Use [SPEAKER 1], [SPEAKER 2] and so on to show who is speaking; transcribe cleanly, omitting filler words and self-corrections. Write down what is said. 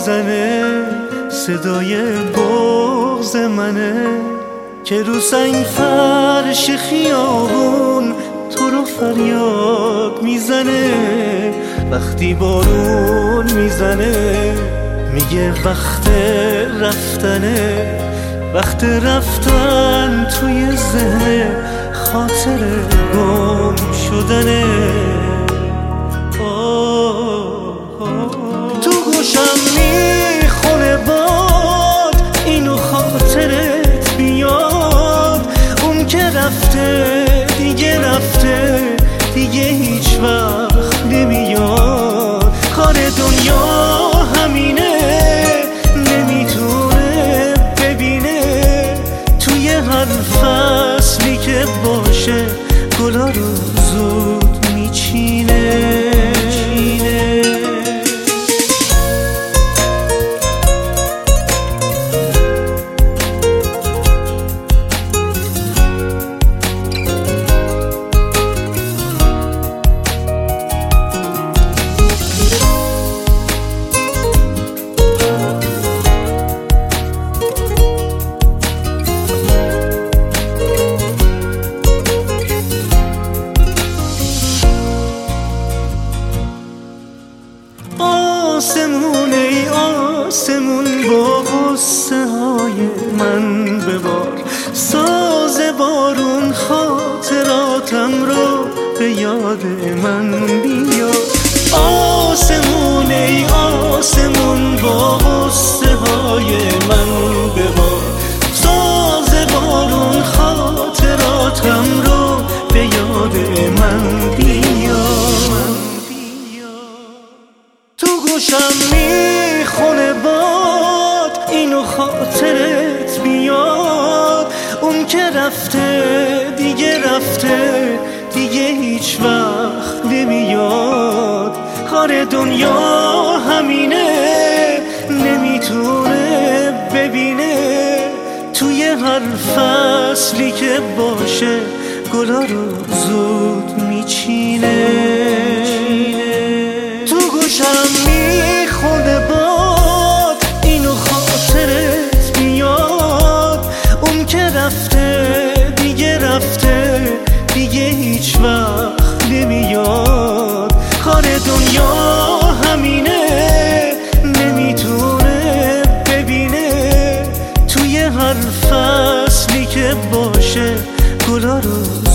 [SPEAKER 1] میزنه، صدای بغض منه که رو سنگ فرش خیابون تو رو فریاد میزنه. وقتی بارون میزنه میگه وقت رفتنه، وقت رفتن توی ذهن خاطر گم شدنه. تو گوشم میخونه باد اینو خاطرت بیاد، اون که رفته دیگه رفته دیگه هیچ وقت نمیاد. کار دنیا همینه، نمیتونه ببینه توی هر فصلی که باشه گلا رو زود میچینه. آسمون ای آسمون با غصه های من ببار، ساز بارون خاطراتم رو به یاد من بیار. آسمون ای آسمون با غصه های من ببار، ساز بارون خاطراتم رو به یاد من بیار. تو گوشم میخونه باد اینو خاطرت بیاد، اون که رفته دیگه رفته دیگه هیچ وقت نمیاد. کار دنیا همینه، نمیتونه ببینه توی هر فصلی که باشه گلا رو زود میچینه. تو گوشم میخونه باد اینو خاطرت بیاد، اون که رفته دیگه رفته دیگه هیچ وقت نمیاد. کار دنیا همینه، نمیتونه ببینه توی هر فصلی که باشه گلا رو